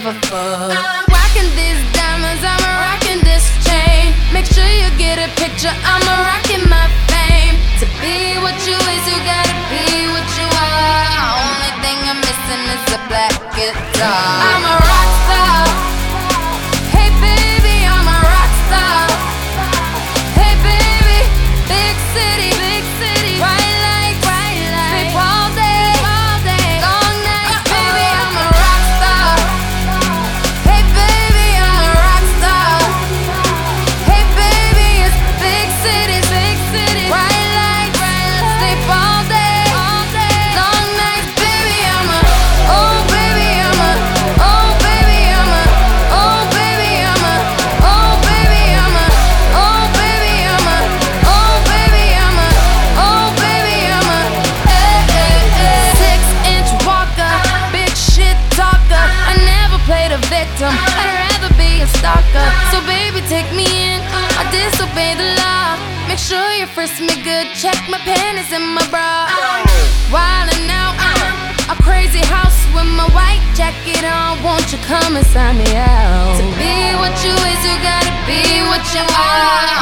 give a fuck. I'm rocking these diamonds, I'm rocking this chain. Make sure you get a picture, I'm rocking my fame. To be what you is, you gotta be what you are. Only thing I'm missing is a black guitar. I'm a rock star. Hey baby, I'm a rock star. Hey baby, big city, bright lights, sleep all day, long nights. Baby, I'm a rock star. Hey baby, I'm a rock star. Hey baby, it's big city, bright lights, sleep all day, long nights. Baby, I'm a, oh baby, I'm a, oh baby, I'm a, oh baby, I'm a, oh baby, I'm a, oh baby, I'm a, oh baby, I'm a, oh baby, I'm a, 6-inch walker, big shit talker. I never played a victim, I'd rather be a stalker. So baby, take me in, I disobey the law. Make sure you frisk me good, check my panties and my bra. Wildin' out, a crazy house with my white jacket on. Won't you come and sign me out? To be what you is, you gotta be what you are.